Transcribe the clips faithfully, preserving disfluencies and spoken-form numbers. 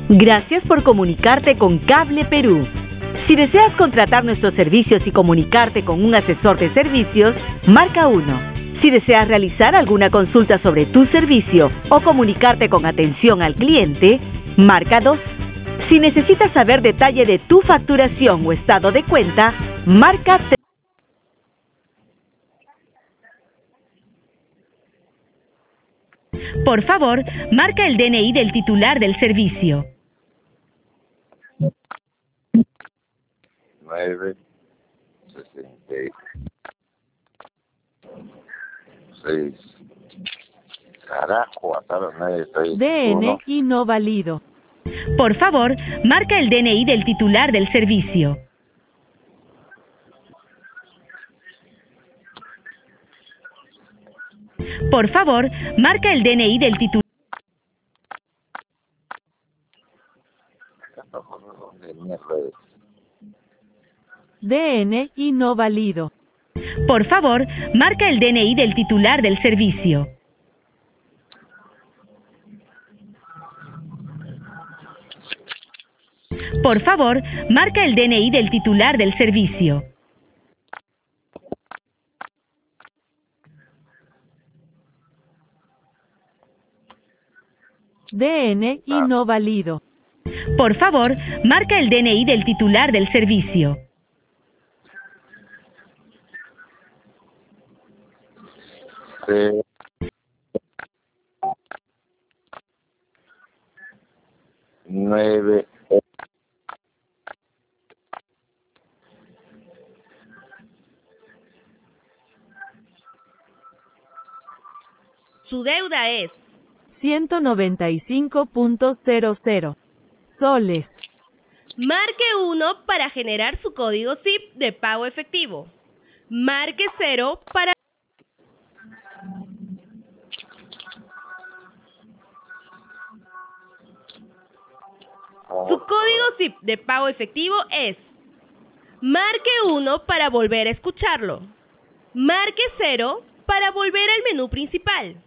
Gracias por comunicarte con Cable Perú. Si deseas contratar nuestros servicios y comunicarte con un asesor de servicios, marca uno. Si deseas realizar alguna consulta sobre tu servicio o comunicarte con atención al cliente, marca dos. Si necesitas saber detalle de tu facturación o estado de cuenta, marca tres. Por favor, marca el D N I del titular del servicio. nueve, sesenta y seis. Carajo, hasta los nueve estoy. D N I no válido. Por favor, marca el D N I del titular del servicio. Por favor, marca el D N I del titular. D N I no válido. Por favor, marca el D N I del titular del servicio. Por favor, marca el D N I del titular del servicio. D N I no válido. Por favor, marca el D N I del titular del servicio. Sí. Nueve. Su deuda es ciento noventa y cinco punto cero cero soles. Marque uno para generar su código S I P de pago efectivo. Marque cero para... Su código S I P de pago efectivo es... Marque uno para volver a escucharlo. Marque cero para volver al menú principal.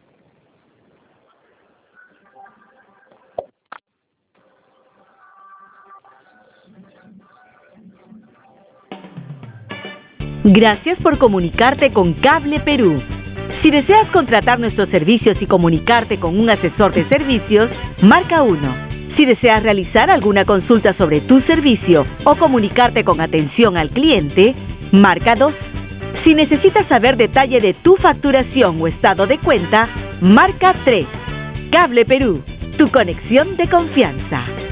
Gracias por comunicarte con Cable Perú. Si deseas contratar nuestros servicios y comunicarte con un asesor de servicios, marca uno. Si deseas realizar alguna consulta sobre tu servicio o comunicarte con atención al cliente, marca dos. Si necesitas saber detalle de tu facturación o estado de cuenta, marca tres. Cable Perú, tu conexión de confianza.